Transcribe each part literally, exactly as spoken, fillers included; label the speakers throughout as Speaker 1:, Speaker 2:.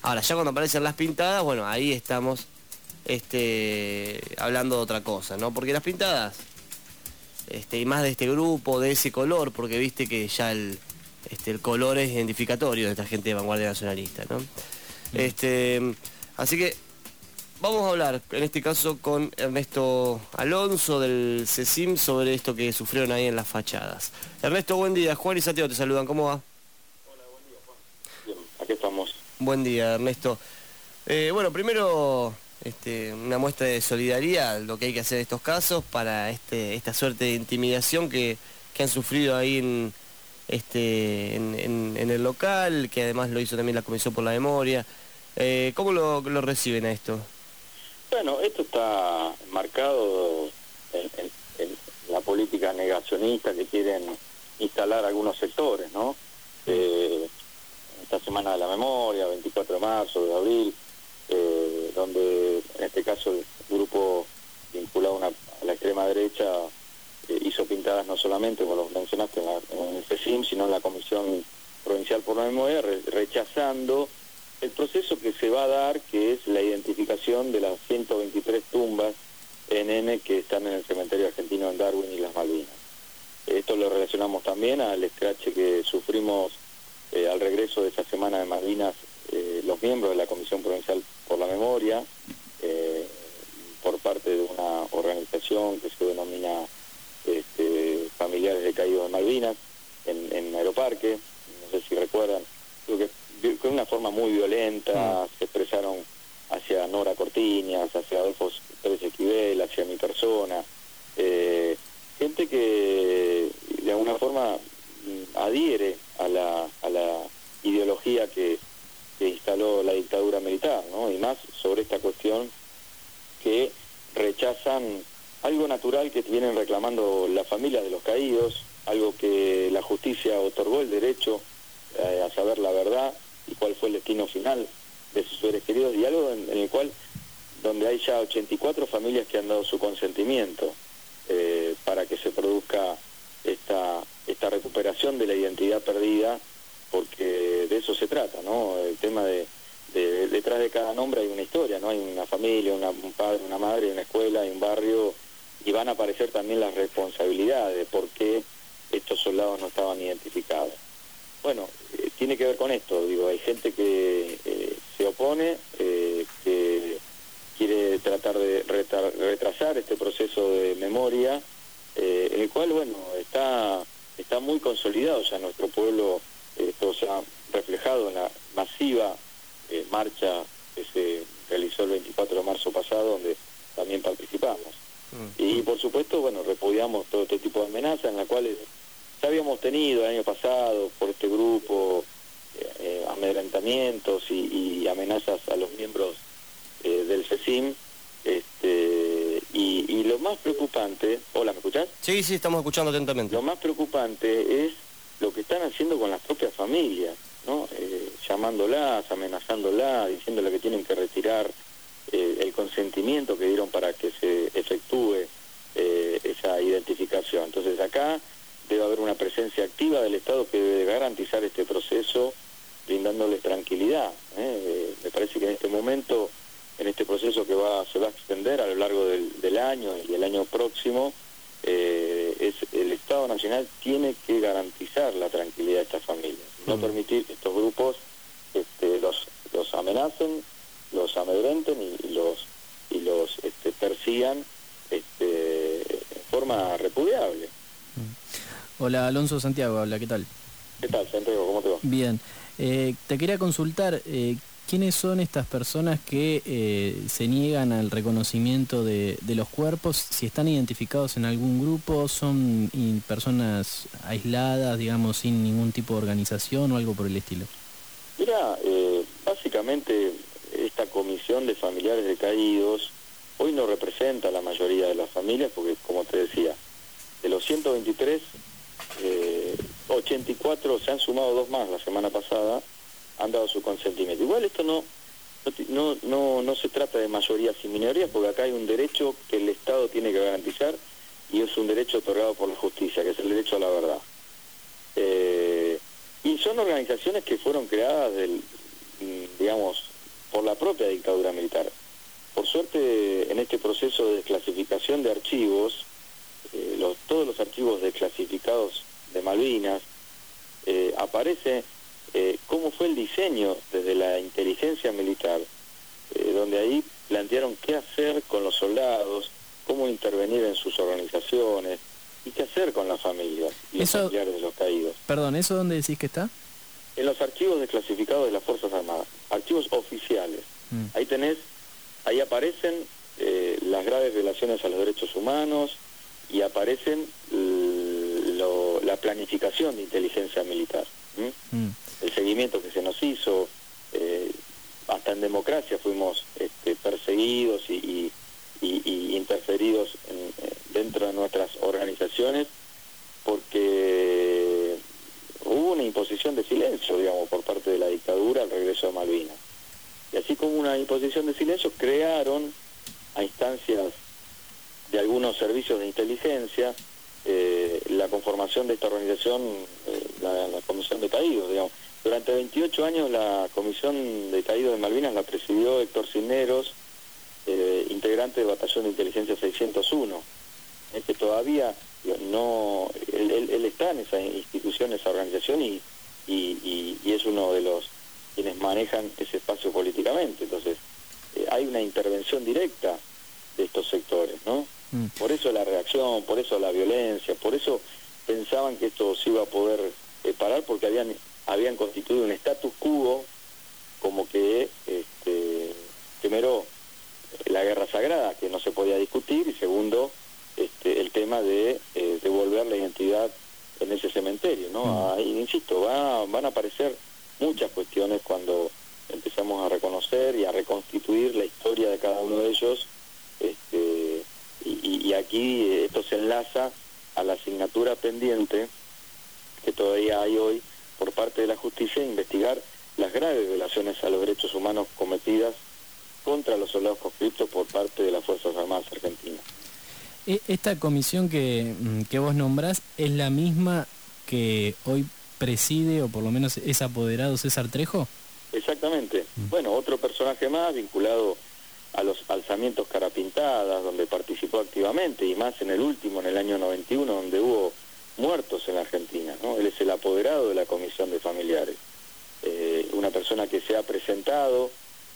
Speaker 1: Ahora, ya cuando aparecen las pintadas, bueno, ahí estamos este, hablando de otra cosa, ¿no? Porque las pintadas, este, y más de este grupo, de ese color, porque viste que ya el, este, el color es identificatorio de esta gente de vanguardia nacionalista, ¿no? Mm. Este, así que vamos a hablar, en este caso, con Ernesto Alonso del CECIM sobre esto que sufrieron ahí en las fachadas. Ernesto, buen día. Juan y Santiago te saludan, ¿cómo va?
Speaker 2: Hola, buen día, Juan. Bien, aquí estamos.
Speaker 1: Buen día, Ernesto. Eh, bueno, primero, este, una muestra de solidaridad, lo que hay que hacer en estos casos para este, esta suerte de intimidación que, que han sufrido ahí en, este, en, en, en el local, que además lo hizo también la Comisión por la Memoria. Eh, ¿Cómo lo, lo reciben a esto?
Speaker 2: Bueno, esto está marcado en, en, en la política negacionista que quieren instalar algunos sectores, ¿no? Eh, esta Semana de la Memoria, veinticuatro de marzo, de abril, eh, donde en este caso el grupo vinculado a, una, a la extrema derecha eh, hizo pintadas no solamente, como lo mencionaste, en, la, en el CECIM, sino en la Comisión Provincial por la Memoria, re, rechazando el proceso que se va a dar, que es la identificación de las ciento veintitrés tumbas N N que están en el cementerio argentino en Darwin y las Malvinas. Esto lo relacionamos también al escrache que sufrimos eh, al regreso de esa Semana de Malvinas, eh, los miembros de la Comisión Provincial por la Memoria, eh, por parte de una organización que se denomina este, Familiares de Caídos de Malvinas, en, en Aeroparque, no sé si recuerdan, creo que de una forma muy violenta, se expresaron hacia Nora Cortiñas, hacia Adolfo Pérez Esquivel, hacia mi persona, eh, gente que de alguna forma adhiere a la, a la ideología que, que instaló la dictadura militar, ¿no? Y más sobre esta cuestión que rechazan algo natural que vienen reclamando las familias de los caídos, algo que la justicia otorgó el derecho eh, a saber la verdad y cuál fue el destino final de sus seres queridos, y algo en, en el cual, donde hay ya ochenta y cuatro familias que han dado su consentimiento eh, para que se produzca esta, esta recuperación de la identidad perdida, porque de eso se trata, ¿no? El tema de, de detrás de cada nombre hay una historia, ¿no? Hay una familia, una, un padre, una madre, una escuela, hay un barrio, y van a aparecer también las responsabilidades de por qué estos soldados no estaban identificados. Bueno, eh, tiene que ver con esto, digo, hay gente que eh, se opone, eh, que quiere tratar de retar, retrasar este proceso de memoria, eh, en el cual, bueno, está, está muy consolidado ya nuestro pueblo, eh, esto se ha reflejado en la masiva eh, marcha que se realizó el veinticuatro de marzo pasado, donde también participamos. Mm. Y por supuesto, bueno, repudiamos todo este tipo de amenazas en las cuales ya habíamos tenido el año pasado por este grupo eh, eh, amedrentamientos y, y amenazas a los miembros eh, del CECIM, este, y, y lo más preocupante, hola, ¿me escuchás?
Speaker 1: Sí, sí, estamos escuchando atentamente.
Speaker 2: Lo más preocupante es lo que están haciendo con las propias familias, ¿no? Eh, llamándolas, amenazándolas, diciéndole que tienen que retirar eh, el consentimiento que dieron para que se efectúe eh, esa identificación. Entonces acá debe haber una presencia activa del Estado que debe garantizar este proceso, brindándoles tranquilidad. ¿eh? Me parece que en este momento, en este proceso que va se va a extender a lo largo del, del año y el año próximo, eh, es el Estado Nacional tiene que garantizar la tranquilidad de estas familias, no permitir que estos grupos este, los, los amenacen, los amedrenten y, y los, y los este, persigan este, en forma repudiable.
Speaker 3: Hola, Alonso, Santiago habla, ¿qué tal?
Speaker 2: ¿Qué tal, Santiago? ¿Cómo te va?
Speaker 3: Bien. Eh, te quería consultar, eh, ¿quiénes son estas personas que eh, se niegan al reconocimiento de, de los cuerpos? Si están identificados en algún grupo, ¿son y, personas aisladas, digamos, sin ningún tipo de organización o algo por el estilo?
Speaker 2: Mira, eh, básicamente esta comisión de familiares de caídos hoy no representa a la mayoría de las familias, porque como te decía, de los ciento veintitrés, eh, ochenta y cuatro se han sumado, dos más la semana pasada, han dado su consentimiento. Igual esto no no no no se trata de mayorías y minorías, porque acá hay un derecho que el Estado tiene que garantizar, y es un derecho otorgado por la justicia, que es el derecho a la verdad. Eh, y son organizaciones que fueron creadas del, digamos, propia dictadura militar. Por suerte, en este proceso de desclasificación de archivos, eh, los, todos los archivos desclasificados de Malvinas, eh, aparece eh, cómo fue el diseño desde la inteligencia militar, eh, donde ahí plantearon qué hacer con los soldados, cómo intervenir en sus organizaciones y qué hacer con las familias y los
Speaker 3: Eso-
Speaker 2: familiares de los caídos.
Speaker 3: Perdón, ¿eso dónde decís que está?
Speaker 2: En los archivos desclasificados de las Fuerzas Armadas, archivos oficiales.
Speaker 3: Mm.
Speaker 2: Ahí tenés, ahí aparecen eh, las graves violaciones a los derechos humanos y aparecen l- lo- la planificación de inteligencia militar. ¿m?
Speaker 3: Mm.
Speaker 2: El seguimiento que se nos hizo, eh, hasta en democracia fuimos este, perseguidos y, y, y- y interferidos en, eh, dentro de nuestras organizaciones porque hubo una imposición de silencio, digamos, por parte de la dictadura al regreso de Malvinas. Y así como una imposición de silencio, crearon a instancias de algunos servicios de inteligencia eh, la conformación de esta organización, eh, la, la Comisión de Caídos, digamos. Durante veintiocho años la Comisión de Caídos de Malvinas la presidió Héctor Cisneros, eh, integrante del Batallón de Inteligencia seiscientos uno. Es que todavía no, él, él, él está en esa institución, esa organización y, y, y, y es uno de los quienes manejan ese espacio políticamente. Entonces, eh, hay una intervención directa de estos sectores, ¿no?
Speaker 3: Mm.
Speaker 2: Por eso la reacción, por eso la violencia, por eso pensaban que esto se iba a poder eh, parar, porque habían habían constituido un status quo como que, este, primero, la guerra sagrada, que no se podía discutir, y segundo, este, el tema de eh, devolver la identidad en ese cementerio, ¿no?
Speaker 3: Mm.
Speaker 2: Ahí, insisto, va, van a aparecer muchas cuestiones cuando empezamos a reconocer y a reconstituir la historia de cada uno de ellos, este, y, y, y aquí eh, esto se enlaza a la asignatura pendiente que todavía hay hoy por parte de la justicia, investigar las graves violaciones a los derechos humanos cometidas contra los soldados conscriptos por parte de las Fuerzas Armadas Argentinas.
Speaker 3: E- Esta comisión que, mm, que vos nombrás es la misma que hoy preside, o por lo menos es apoderado César Trejo.
Speaker 2: Exactamente.
Speaker 3: Mm.
Speaker 2: Bueno, otro personaje más vinculado a los alzamientos Carapintadas, donde participó activamente, y más en el último, en el año noventa y uno, donde hubo muertos en la Argentina, ¿no? Él es el apoderado de la Comisión de Familiares. Eh, una persona que se ha presentado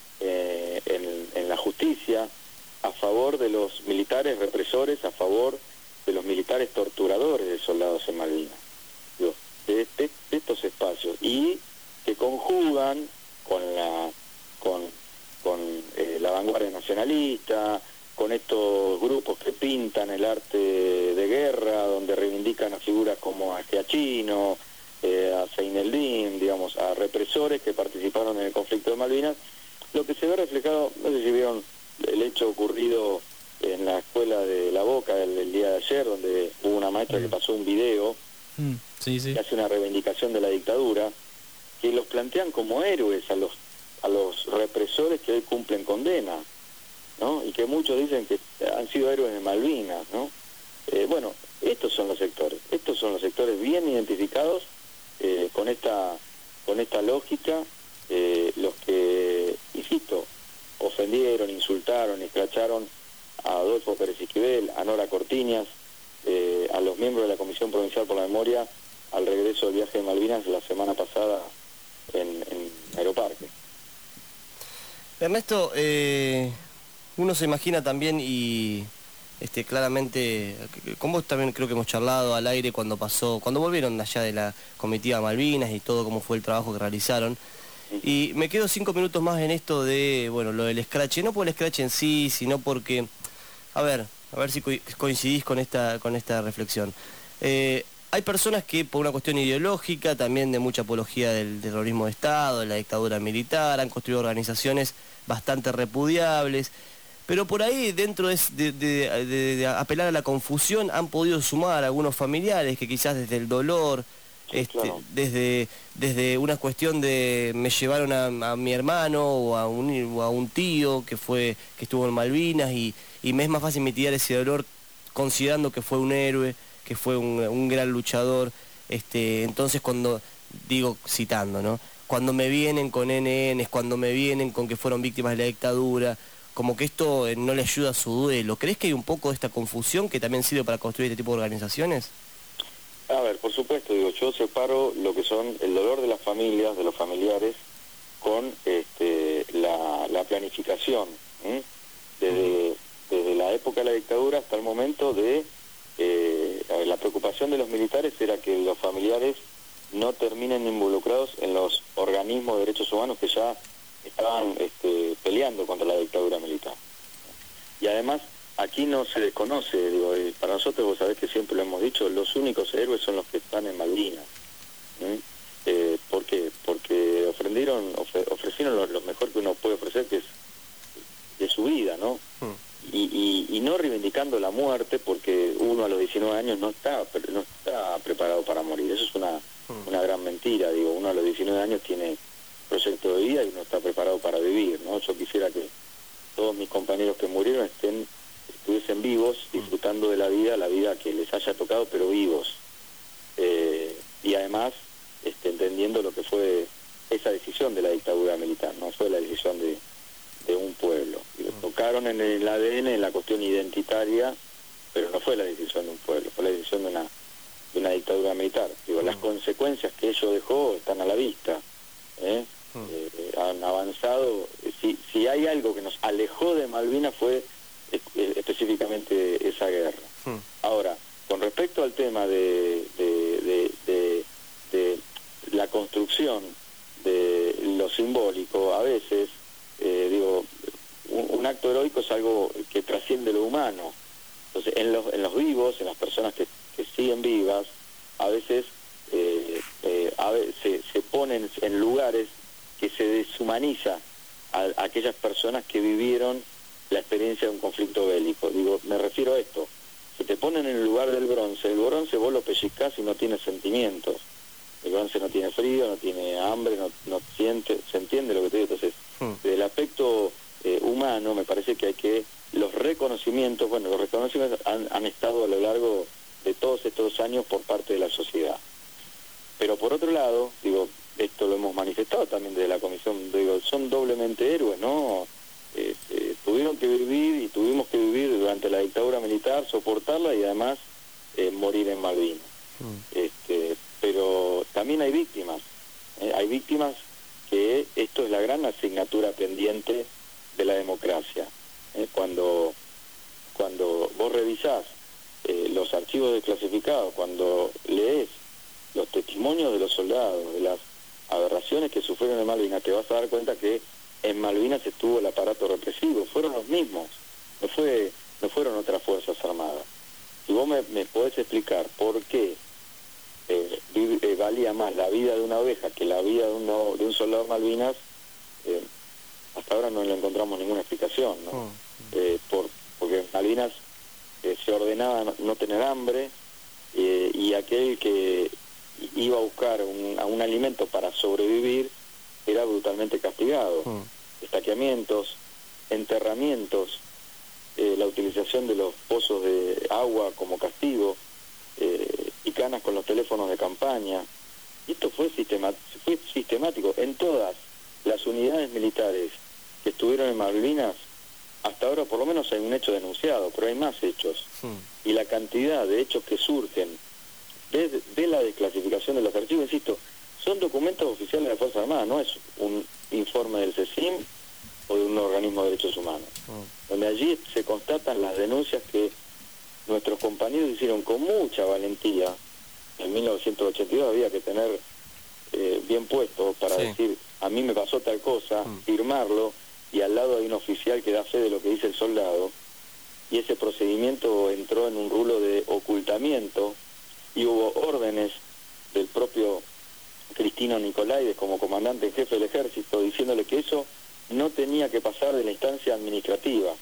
Speaker 2: eh, en, en la justicia a favor de los militares represores, a favor de los militares torturadores de soldados en Malvinas. Digo, de, de- de estos espacios, y que conjugan con la con, con eh, la vanguardia nacionalista, con estos grupos que pintan el arte de guerra, donde reivindican a figuras como a Giachino, eh, a Seineldin, digamos, a represores que participaron en el conflicto de Malvinas. Lo que se ve reflejado, no sé si vieron el hecho ocurrido en la escuela de La Boca el, el día de ayer, donde hubo una maestra que pasó un video
Speaker 3: Mm. Sí, sí.
Speaker 2: que hace una reivindicación de la dictadura, que los plantean como héroes a los a los represores que hoy cumplen condena, ¿no? Y que muchos dicen que han sido héroes de Malvinas, ¿no? Eh, bueno, estos son los sectores, estos son los sectores bien identificados eh, con esta con esta lógica, eh, los que, insisto, ofendieron, insultaron, escracharon a Adolfo Pérez Esquivel, a Nora Cortiñas, eh, a los miembros de la Comisión Provincial por la Memoria al regreso del viaje de Malvinas la semana pasada en, en Aeroparque.
Speaker 1: Ernesto, eh, uno se imagina también y este claramente, con vos también creo que hemos charlado al aire cuando pasó, cuando volvieron allá de la comitiva Malvinas y todo cómo fue el trabajo que realizaron. Y me quedo cinco minutos más en esto de, bueno, lo del scratch, no por el scratch en sí, sino porque, a ver, a ver si co- coincidís con esta, con esta reflexión. Eh, hay personas que por una cuestión ideológica, también de mucha apología del terrorismo de Estado, de la dictadura militar, han construido organizaciones bastante repudiables, pero por ahí, dentro de, de- de- de- de apelar a la confusión, han podido sumar algunos familiares que quizás desde el dolor,
Speaker 2: Sí,
Speaker 1: este,
Speaker 2: claro.
Speaker 1: desde, desde una cuestión de me llevaron a, a mi hermano o a, un, o a un tío que fue que estuvo en Malvinas y, y me es más fácil mitigar ese dolor considerando que fue un héroe, que fue un, un gran luchador. Este, entonces cuando, digo citando, ¿no? cuando me vienen con N Ns, cuando me vienen con que fueron víctimas de la dictadura, como que esto eh, no le ayuda a su duelo. ¿Crees que hay un poco de esta confusión que también sirve para construir este tipo de organizaciones?
Speaker 2: A ver, por supuesto, digo, yo separo lo que son el dolor de las familias, de los familiares, con este, la, la planificación, ¿eh? desde, desde la época de la dictadura hasta el momento de eh, la preocupación de los militares era que los familiares no terminen involucrados en los organismos de derechos humanos que ya estaban este, peleando contra la dictadura militar. Y además, aquí no se desconoce, digo, para nosotros, vos sabés que siempre lo hemos dicho, los únicos héroes son los que están en Malvinas. ¿eh? Eh, ¿Por qué? Porque ofrecieron, ofre, ofrecieron lo, lo mejor que uno puede ofrecer, que es de su vida, ¿no? Mm. Y, y, y no reivindicando la muerte, porque uno a los diecinueve años no está no está preparado para morir. Eso es una, mm. una gran mentira, digo, uno a los diecinueve años tiene proyecto de vida y no está preparado para vivir, ¿no? Yo quisiera que todos mis compañeros que murieron estén estuviesen vivos, disfrutando de la vida, la vida que les haya tocado, pero vivos. Eh, y además, este, entendiendo lo que fue esa decisión de la dictadura militar, no fue la decisión de, de un pueblo. Digo, tocaron en el A D N, en la cuestión identitaria, pero no fue la decisión de un pueblo, fue la decisión de una, de una dictadura militar. Digo, las consecuencias que ello dejó están a la vista. ¿eh? Eh, han avanzado. Si, si hay algo que nos alejó de Malvinas fue específicamente esa guerra. Hmm. Ahora, con respecto al tema de, de, de, de, de la construcción de lo simbólico, a veces, eh, digo, un, un acto heroico es algo que trasciende lo humano. Entonces, en los, en los vivos, en las personas que, que siguen vivas, a veces, eh, eh, a veces se, se ponen en lugares que se deshumaniza a, a aquellas personas que vivieron la experiencia de un conflicto bélico. Digo, me refiero a esto. Si te ponen en el lugar del bronce, el bronce vos lo pellizcás y no tiene sentimientos. El bronce no tiene frío, no tiene hambre, no, no siente, se entiende lo que te digo. Entonces, hmm. desde el aspecto eh, humano, me parece que hay que, los reconocimientos, bueno, los reconocimientos han, han estado a lo largo de todos estos años por parte de la sociedad. Pero por otro lado, digo, esto lo hemos manifestado también desde la comisión, digo, son doblemente héroes, ¿no? Eh, eh, tuvieron que vivir y tuvimos que vivir durante la dictadura militar, soportarla y además eh, morir en Malvinas. Mm. Este, pero también hay víctimas, eh, hay víctimas que esto es la gran asignatura pendiente de la democracia. Eh, cuando, cuando vos revisás eh, los archivos desclasificados, cuando lees los testimonios de los soldados, de las aberraciones que sufrieron en Malvinas, te vas a dar cuenta que en Malvinas estuvo el aparato represivo, fueron los mismos, no fue no fueron otras fuerzas armadas. Si vos me, me podés explicar por qué eh, eh, valía más la vida de una oveja que la vida de, uno, de un soldado en Malvinas, eh, hasta ahora no le encontramos ninguna explicación, ¿no? Oh. Eh, por, porque en Malvinas eh, se ordenaba no, no tener hambre, eh, y aquel que iba a buscar un, a un alimento para sobrevivir era brutalmente castigado. Mm. Estaqueamientos, enterramientos, eh, la utilización de los pozos de agua como castigo, eh, y canas con los teléfonos de campaña. Y esto fue, sistema, fue sistemático en todas las unidades militares que estuvieron en Malvinas. Hasta ahora por lo menos hay un hecho denunciado, pero hay más hechos. Mm. Y la cantidad de hechos que surgen de, de la desclasificación de los archivos, insisto, son documentos oficiales de la Fuerza Armada, no es un informe del CECIM o de un organismo de derechos humanos, oh. donde allí se constatan las denuncias que nuestros compañeros hicieron con mucha valentía. En mil novecientos ochenta y dos había que tener eh, bien puesto para sí. decir, a mí me pasó tal cosa, mm. firmarlo, y al lado hay un oficial que da fe de lo que dice el soldado, y ese procedimiento entró en un rulo de ocultamiento, y hubo órdenes del propio Cristino Nicolaides como comandante en jefe del ejército diciéndole que eso no tenía que pasar de la instancia administrativa.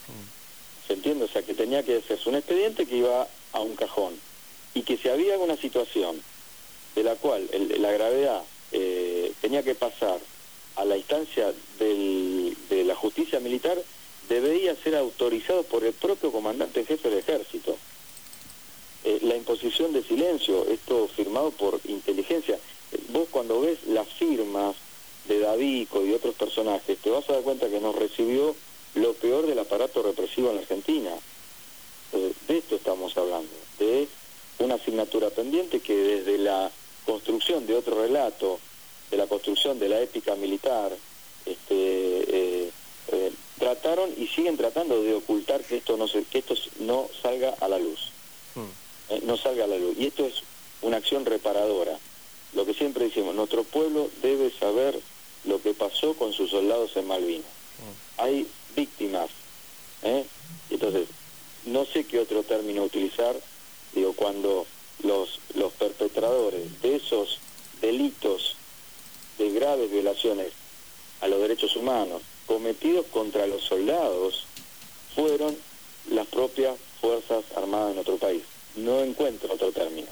Speaker 2: ¿Se entiende? O sea, que tenía que hacerse un expediente que iba a un cajón, y que si había alguna situación de la cual el, la gravedad eh, tenía que pasar a la instancia del, de la justicia militar, debía ser autorizado por el propio comandante en jefe del ejército. Eh, la imposición de silencio, esto firmado por inteligencia. vos cuando ves las firmas de Davico y de otros personajes, te vas a dar cuenta que nos recibió lo peor del aparato represivo en la Argentina. Entonces, de esto estamos hablando, de una asignatura pendiente que desde la construcción de otro relato, de la construcción de la épica militar, este, eh, eh, trataron y siguen tratando de ocultar que esto no se, que esto no salga a la luz. Hmm. Eh, no salga a la luz. Y esto es una acción reparadora. Lo que siempre decimos, nuestro pueblo debe saber lo que pasó con sus soldados en Malvinas. Hmm. Hay víctimas. ¿eh? Entonces, no sé qué otro término utilizar, digo, cuando los, los perpetradores de esos delitos de graves violaciones a los derechos humanos cometidos contra los soldados fueron las propias Fuerzas Armadas de nuestro país. No encuentro otro término.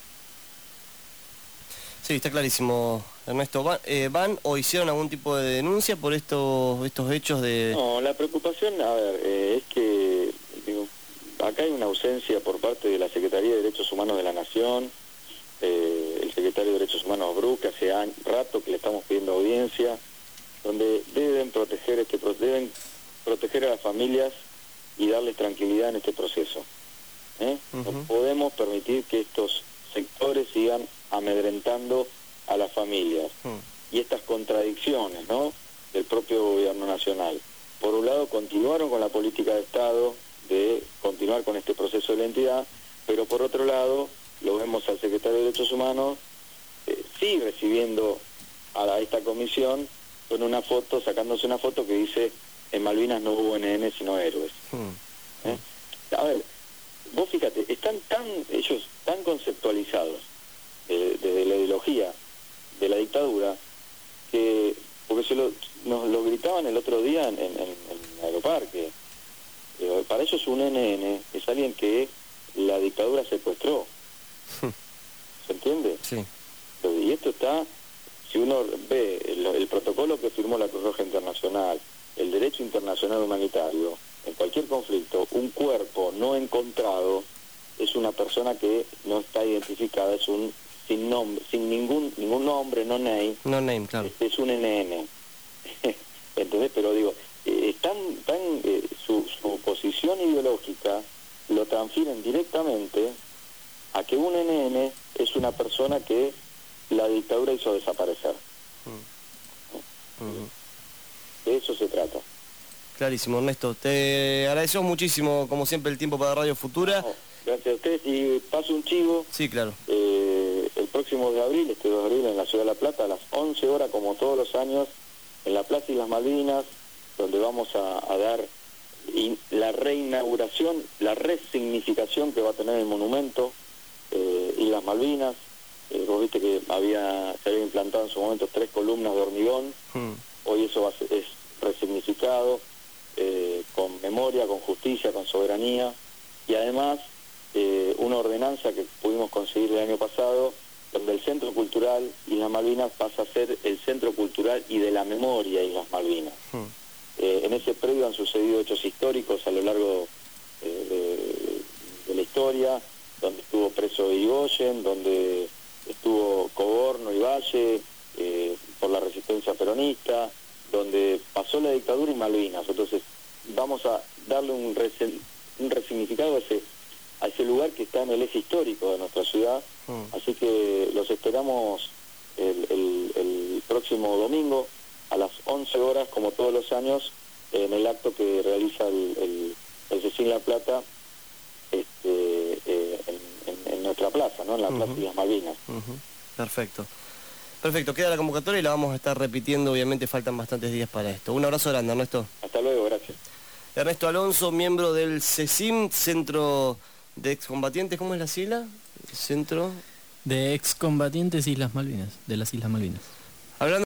Speaker 1: Sí, está clarísimo, Ernesto. ¿Van, eh, ¿van o hicieron algún tipo de denuncia por estos estos hechos de...?
Speaker 2: No, la preocupación, a ver, eh, es que digo, acá hay una ausencia por parte de la Secretaría de Derechos Humanos de la Nación, eh, el secretario de Derechos Humanos Bru, que hace año, rato que le estamos pidiendo audiencia, donde deben proteger este deben proteger a las familias y darles tranquilidad en este proceso. ¿eh? Uh-huh. No podemos permitir que estos sectores sigan amedrentando a las familias. Uh-huh. Y estas contradicciones, ¿no?, del propio gobierno nacional. Por un lado, continuaron con la política de Estado de continuar con este proceso de la entidad, pero por otro lado, lo vemos al secretario de Derechos Humanos, eh, sí recibiendo a, la, a esta comisión con una foto, sacándose una foto que dice: en Malvinas no hubo N N sino héroes. ¿Eh? A ver, vos fíjate, están tan, ellos tan conceptualizados eh, desde la ideología de la dictadura, que, porque se lo, nos lo gritaban el otro día en, en, en el aeroparque, eh, para ellos un N N es alguien que la dictadura secuestró. ¿Se entiende?
Speaker 1: Sí.
Speaker 2: Y esto está, si uno ve el, el protocolo que firmó la Cruz Roja Internacional, el derecho internacional humanitario, en cualquier conflicto, un cuerpo no encontrado es una persona que no está identificada, es un sin nombre, sin ningún ningún nombre, no name.
Speaker 1: No name, claro.
Speaker 2: Es, es un N N. ¿Entendés? Pero digo, eh, están, tan, eh, su, su posición ideológica lo transfieren directamente a que un N N es una persona que la dictadura hizo desaparecer. Mm. Uh-huh. De eso se trata.
Speaker 1: Clarísimo, Ernesto. Te agradecemos muchísimo, como siempre, el tiempo para Radio Futura.
Speaker 2: No, gracias a ustedes. Y paso un chivo.
Speaker 1: Sí, claro.
Speaker 2: Eh, el próximo de abril, este dos de abril, en la Ciudad de La Plata, a las once horas, como todos los años, en la Plaza Islas Malvinas, donde vamos a, a dar in, la reinauguración, la resignificación que va a tener el monumento eh, Islas Malvinas. Eh, vos viste que había se había implantado en su momento tres columnas de hormigón. Hmm. Hoy eso va a ser, es resignificado, eh, con memoria, con justicia, con soberanía, y además eh, una ordenanza que pudimos conseguir el año pasado, donde el Centro Cultural Islas Malvinas pasa a ser el Centro Cultural y de la Memoria Islas Malvinas. Hmm. Eh, en ese predio han sucedido hechos históricos a lo largo eh, de, de la historia, donde estuvo preso Irigoyen, donde estuvo Coborno y Valle, eh, por la resistencia peronista, donde pasó la dictadura y Malvinas. Entonces vamos a darle un, resen, un resignificado a ese, a ese lugar que está en el eje histórico de nuestra ciudad. Mm. Así que los esperamos el, el, el próximo domingo a las once horas, como todos los años, en el acto que realiza el, el, el Cecín La Plata, este, eh, en, en, en nuestra plaza, ¿no? En la uh-huh. Plaza Islas Malvinas.
Speaker 1: Uh-huh. Perfecto. Perfecto, queda la convocatoria y la vamos a estar repitiendo, obviamente faltan bastantes días para esto. Un abrazo grande, Ernesto.
Speaker 2: Hasta luego, gracias.
Speaker 1: Ernesto Alonso, miembro del CECIM, Centro de Excombatientes, ¿cómo es la sigla? Centro
Speaker 3: de Excombatientes Islas Malvinas, de las Islas Malvinas.
Speaker 1: Hablando